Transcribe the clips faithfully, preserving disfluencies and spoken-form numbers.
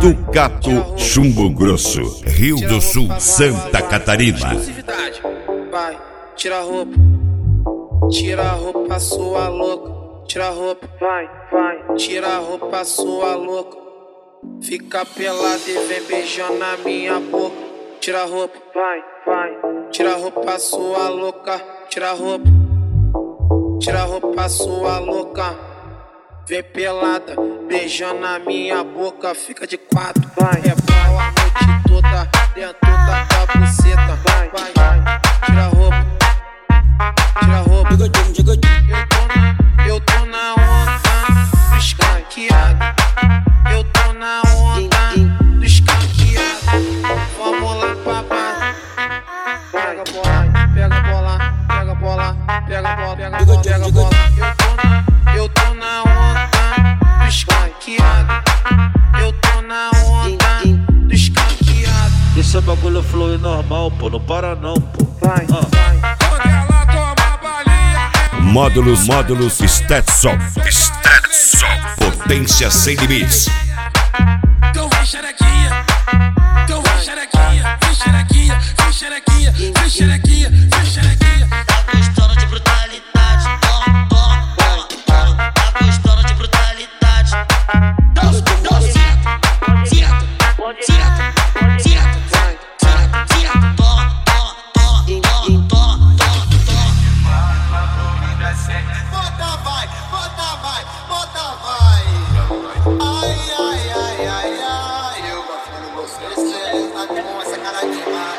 Ducato, Chumbo Grosso, Rio do Sul, Santa Catarina. Vai, tira a roupa, tira a roupa, sua louca. Tira a roupa, vai, vai, tira a roupa, sua louca. Fica pelada e vem beijando na minha boca. Tira a roupa, vai, vai, tira a roupa, sua louca. Tira a roupa, tira a roupa, sua louca. Vem pelada, beijando na minha boca. Fica de quatro, vai, é pau a noite toda dentro da tua buceta. Vai, vai, vai, tira a roupa, tira a roupa. Eu tô na, eu tô na onda do escanqueado. Eu tô na onda do escanqueado. Vamos lá pra baixo. Pega a bola, pega a bola, pega a bola, pega a bola, pega a bola, pega a bola. Eu tô na, eu tô na onda do escanqueado. Eu tô na onda do escanqueado. Esse é bagulho flui normal, pô, não para não, pô. Vai, ah. vai. Módulos, módulos, Stetson, Stetson, potência sem limites. Então vem xerequinha, então vem xerequinha, vem xerequinha, vem xerequinha, vem xerequinha, vem xerequinha. Tá gostando de brutalidade, toma, toma, toma, toma. Tá gostando de brutalidade. Não, não, senta, senta, senta, senta, senta, senta. Toma, toma, toma, toma, toma, toma. Bota vai, bota vai, bota vai. Ai, ai, ai, ai, ai. Eu gosto de você, cê tá com essa cara de mar.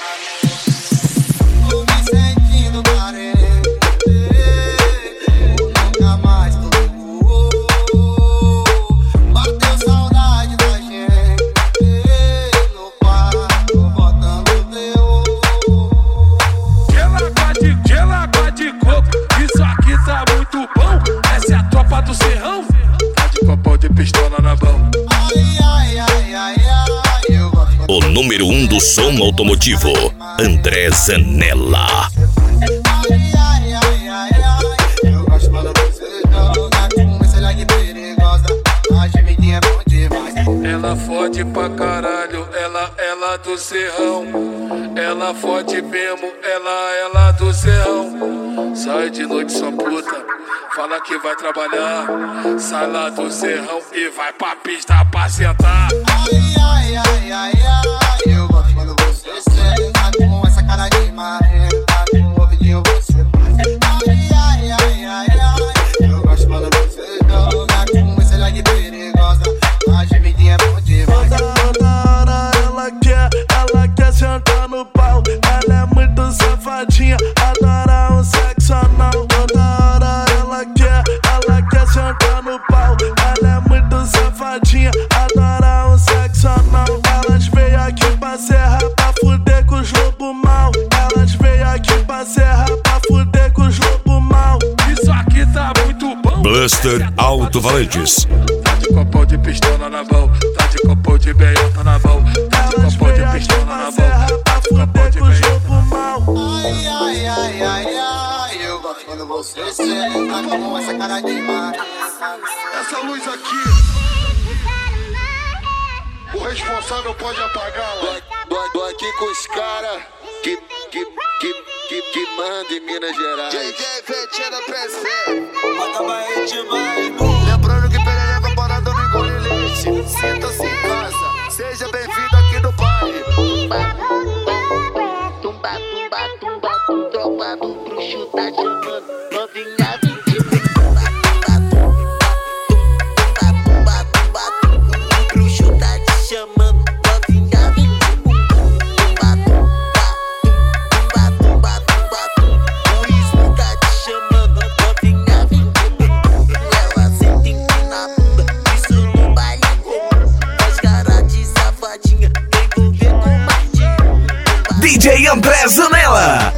Tô me sentindo carente, nunca mais tô. Bateu saudade da gente no quarto, botando teu. Gela de, gela de coco, isso aqui tá muito bom. Essa é a tropa do serrão, tá de copão de pistola na mão. Ai, ai, ai, ai, ai. Eu gosto de O número um do som automotivo, André Zanella. ai, ai, ai, ai, ai. Eu gosto quando você joga com esse lag perigosa. A gemidinha é bom demais. Ela fode pra caralho, ela, ela do serrão. Ela fode mesmo, ela, ela do serrão. Sai de noite sua puta, fala que vai trabalhar. Sai lá do serrão e vai pra pista pra sentar. Ai, ai, ai, ai, ai. Eu gosto quando você senta com essa cara de marreta. Com o ouvidinho você faz. Ai, ai, ai, ai, ai. Eu gosto quando você joga com esse lag perigosa. A gemidinha é bom demais. Toda hora ela quer, ela quer sentar no pau. Ela é muito safadinha, adora um sexo anal. Toda hora ela quer, ela quer sentar no pau. Ela é muito safadinha, adora um sexo anal. Elas veio aqui pra serra pra fuder com os lobo mal. Elas veio aqui pra serra pra fuder com os lobo mal. Isso aqui tá muito bom. Buster Alto-Valantes. Tá de copão de pistola na mão, tá de copão de meiota na mão. Tá de Elas copão de veio aqui pistola pra na mão, serra pra tá de copão fuder de com os meiota. lobo mal. Ai, ai, ai, ai, ai. Eu gosto quando você senta com essa cara de mar. Essa luz aqui, o responsável pode apagá-la. Tô, tô aqui com os caras que, que, que, que, que mandam em Minas Gerais. J J Vetinha da Presente. Acaba aí demais, Lembrando que perereca parada não engole leite. Sinta-se em casa, seja bem-vindo aqui no baile. Tumba, tumba, tumba, tumba, tropa do bruxo tá chamando. Novinha vinte e cinco. Tumba, tumba, tumba, tumba, tumba, o bruxo tá te chamando. Novinha vinte e cinco. Tumba, tumba, tumba, tumba, tumba, tumba, o Ismo tá te chamando. Novinha vinte e cinco. Ela senta empina a bunda, isso no baile comum. As caras de safadinha, vem envolver com mais de um. D J André Zanella.